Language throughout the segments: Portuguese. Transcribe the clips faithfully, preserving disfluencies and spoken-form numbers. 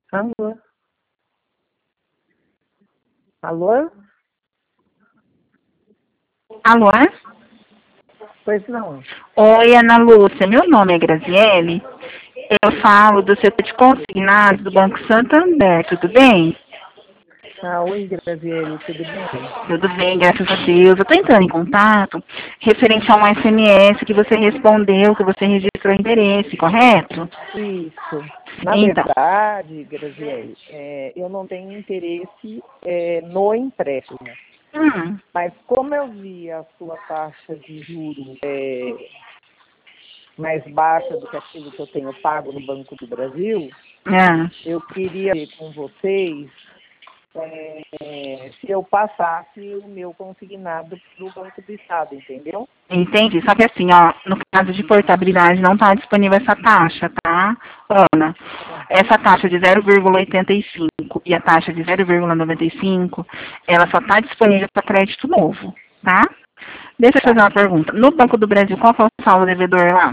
Alô? Alô? Alô? Pois não. Oi, Ana Lúcia. Meu nome é Graziele. Eu falo do setor de consignados do Banco Santander. Tudo bem? Ah, oi, Graziele, tudo bem? Tudo bem, graças a Deus. Eu estou entrando em contato referente a um S M S que você respondeu, que você registrou interesse, correto? Isso. Na Então, verdade, Graziele, é, eu não tenho interesse é, no empréstimo. hum, Mas como eu vi a sua taxa de juros é, mais baixa do que aquilo que eu tenho pago no Banco do Brasil, ah, eu queria ver com vocês é, se eu passasse o meu consignado para o Banco do Estado, entendeu? entendi. Só que assim, ó, no caso de portabilidade não está disponível essa taxa, tá, Ana? Essa taxa de zero vírgula oitenta e cinco e a taxa de zero vírgula noventa e cinco, ela só está disponível para crédito novo, tá? Deixa eu fazer Tá. uma pergunta. No Banco do Brasil, qual que é o saldo devedor lá?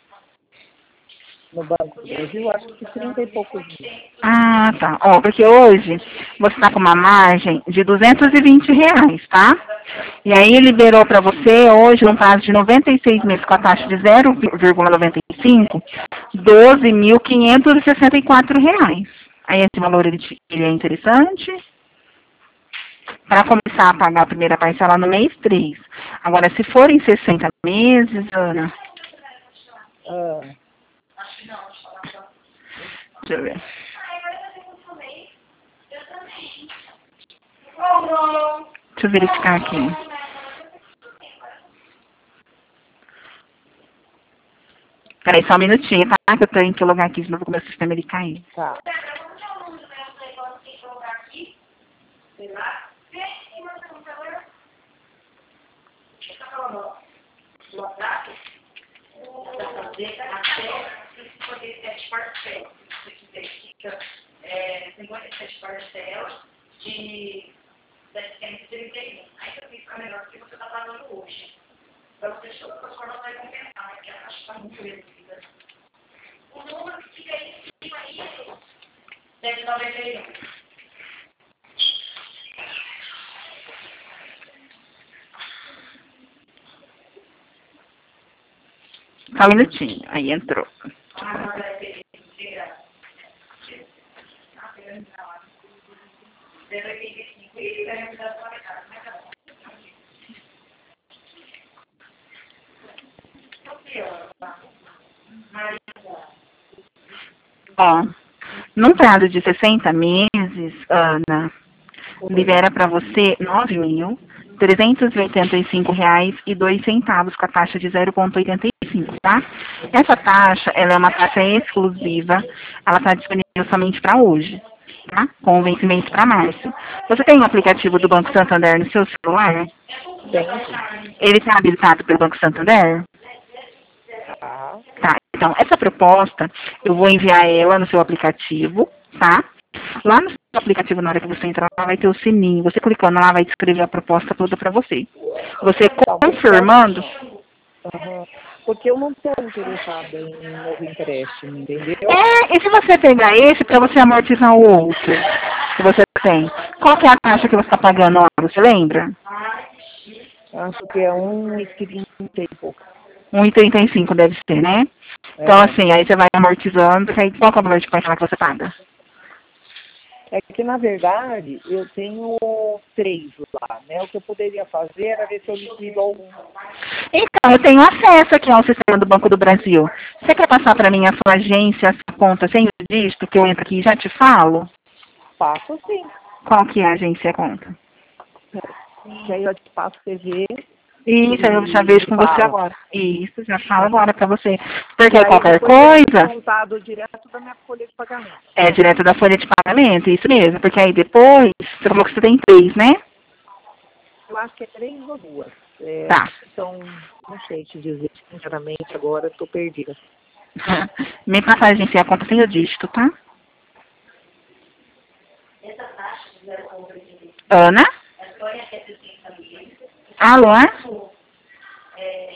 No Banco do Brasil, acho que trinta e poucos mil. Ah, tá. Ó, porque hoje você está com uma margem de duzentos e vinte reais, tá? E aí liberou para você hoje, no prazo de noventa e seis meses com a taxa de zero vírgula noventa e cinco, doze mil quinhentos e sessenta e quatro reais. Aí esse valor ele, te- ele é interessante para começar a pagar a primeira parcela no mês três. Agora, se forem sessenta meses, Ana, Ah, deixa eu ver. Deixa eu verificar aqui. Peraí, só um minutinho, tá? Que eu tenho que logar aqui de novo com o meu sistema ele cair. tá. Só um minutinho. Aí entrou. Ó, num prazo de sessenta meses, Ana, Oi. libera para você nove mil trezentos e oitenta e cinco reais e dois centavos com a taxa de zero vírgula oitenta e cinco, tá? Essa taxa, ela é uma taxa exclusiva, ela está disponível somente para hoje, tá? Com vencimento para março. Você tem um aplicativo do Banco Santander no seu celular? Tenho sim. Ele está habilitado pelo Banco Santander? Tá. Tá, então essa proposta eu vou enviar ela no seu aplicativo, tá? Lá no seu aplicativo, na hora que você entrar, lá vai ter o sininho. Você clicando lá, vai descrever a proposta toda para você. Você Tá, porque confirmando. assim, ó. Aham. Porque eu não estou interessada em novo empréstimo, entendeu? É, e se você pegar esse para você amortizar o outro que você tem? Qual que é a taxa que você está pagando lá? Você lembra? Acho que é um e trinta e pouco. um e trinta e cinco deve ser, né? Então, É. assim, aí você vai amortizando, que aí qual que é o valor de parcela que você paga? É que, na verdade, eu tenho três lá, né? O que eu poderia fazer era ver se eu liquido algum. Então, eu tenho acesso aqui ao sistema do Banco do Brasil. Você quer passar para mim a sua agência, a sua conta sem o dígito, que eu entro aqui e já te falo? Passo sim. Qual que é a agência e a conta? Que aí eu te passo T V Isso, eu já e vejo me com você fala. agora. Isso, já falo agora para você. Que Porque aí qualquer depois é coisa descontado direto da minha folha de pagamento. é direto da folha de pagamento, isso mesmo. Porque aí depois, você falou que você tem três, né? Eu acho que é três ou duas. É, Tá. então, não sei te dizer, sinceramente, agora estou perdida. Me passa a agência e a conta sem o dígito, tá? Ana? Alô?